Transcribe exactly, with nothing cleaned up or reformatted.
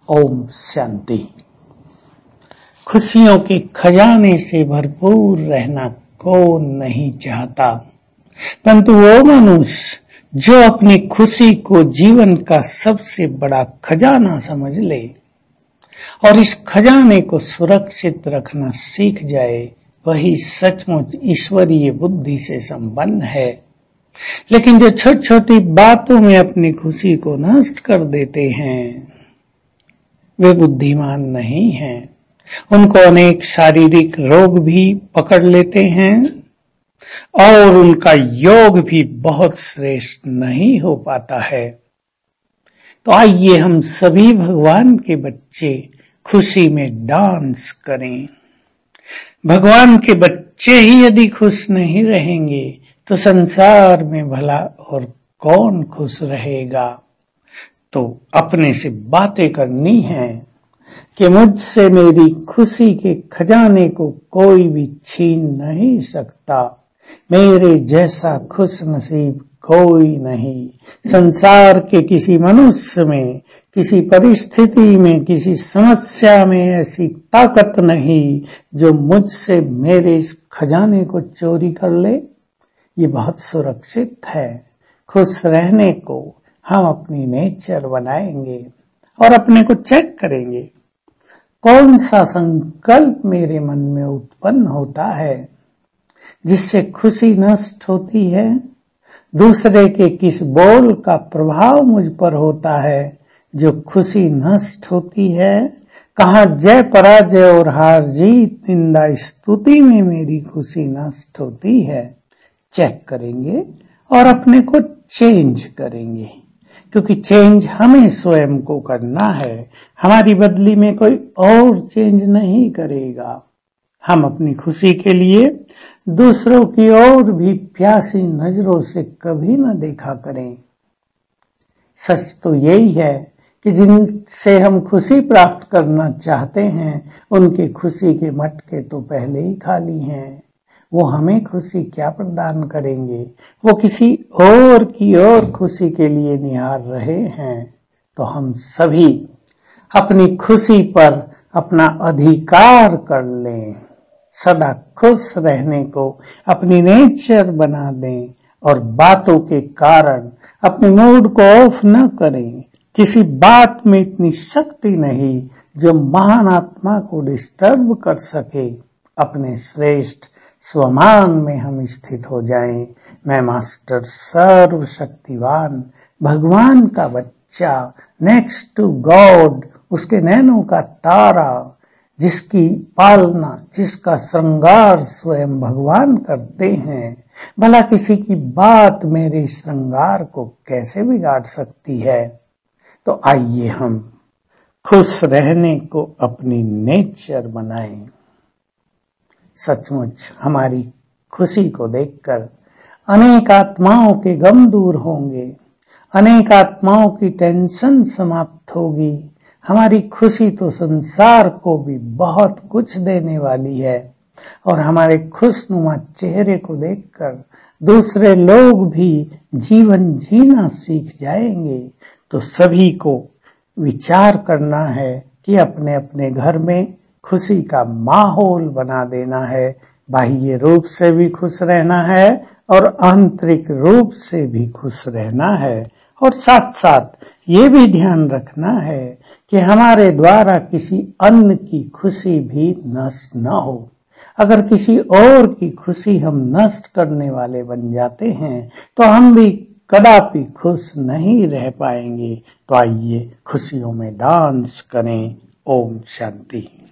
ओम शांति। खुशियों के खजाने से भरपूर रहना कौन नहीं चाहता, परंतु वो मनुष्य जो अपनी खुशी को जीवन का सबसे बड़ा खजाना समझ ले और इस खजाने को सुरक्षित रखना सीख जाए, वही सचमुच ईश्वरीय बुद्धि से संपन्न है। लेकिन जो छोटी छोटी बातों में अपनी खुशी को नष्ट कर देते हैं, वे बुद्धिमान नहीं हैं। उनको अनेक शारीरिक रोग भी पकड़ लेते हैं और उनका योग भी बहुत श्रेष्ठ नहीं हो पाता है। तो आइए हम सभी भगवान के बच्चे खुशी में डांस करें। भगवान के बच्चे ही यदि खुश नहीं रहेंगे तो संसार में भला और कौन खुश रहेगा। तो अपने से बातें करनी है कि मुझसे मेरी खुशी के खजाने को कोई भी छीन नहीं सकता। मेरे जैसा खुश नसीब कोई नहीं। संसार के किसी मनुष्य में, किसी परिस्थिति में, किसी समस्या में ऐसी ताकत नहीं जो मुझसे मेरे इस खजाने को चोरी कर ले। ये बहुत सुरक्षित है। खुश रहने को हम अपनी नेचर बनाएंगे और अपने को चेक करेंगे कौन सा संकल्प मेरे मन में उत्पन्न होता है जिससे खुशी नष्ट होती है। दूसरे के किस बोल का प्रभाव मुझ पर होता है जो खुशी नष्ट होती है। कहाँ जय पराजय और हार जीत, निंदा स्तुति में मेरी खुशी नष्ट होती है। चेक करेंगे और अपने को चेंज करेंगे, क्योंकि चेंज हमें स्वयं को करना है। हमारी बदली में कोई और चेंज नहीं करेगा। हम अपनी खुशी के लिए दूसरों की ओर भी प्यासी नजरों से कभी न देखा करें। सच तो यही है कि जिनसे हम खुशी प्राप्त करना चाहते हैं, उनके खुशी के मटके तो पहले ही खाली हैं। वो हमें खुशी क्या प्रदान करेंगे। वो किसी और की और खुशी के लिए निहार रहे हैं। तो हम सभी अपनी खुशी पर अपना अधिकार कर लें, सदा खुश रहने को अपनी नेचर बना दें और बातों के कारण अपने मूड को ऑफ न करें। किसी बात में इतनी शक्ति नहीं जो महान आत्मा को डिस्टर्ब कर सके। अपने श्रेष्ठ स्वमान में हम स्थित हो जाएं। मैं मास्टर सर्वशक्तिवान भगवान का बच्चा, नेक्स्ट टू गॉड, उसके नैनों का तारा, जिसकी पालना, जिसका श्रृंगार स्वयं भगवान करते हैं। भला किसी की बात मेरे श्रृंगार को कैसे बिगाड़ सकती है। तो आइए हम खुश रहने को अपनी नेचर बनाएं। सचमुच हमारी खुशी को देखकर अनेक आत्माओं के गम दूर होंगे, अनेक आत्माओं की टेंशन समाप्त होगी। हमारी खुशी तो संसार को भी बहुत कुछ देने वाली है और हमारे खुशनुमा चेहरे को देखकर दूसरे लोग भी जीवन जीना सीख जाएंगे। तो सभी को विचार करना है कि अपने अपने घर में खुशी का माहौल बना देना है। बाह्य रूप से भी खुश रहना है और आंतरिक रूप से भी खुश रहना है। और साथ साथ ये भी ध्यान रखना है कि हमारे द्वारा किसी अन्य की खुशी भी नष्ट न हो। अगर किसी और की खुशी हम नष्ट करने वाले बन जाते हैं तो हम भी कदापि खुश नहीं रह पाएंगे। तो आइए खुशियों में डांस करें। ओम शांति।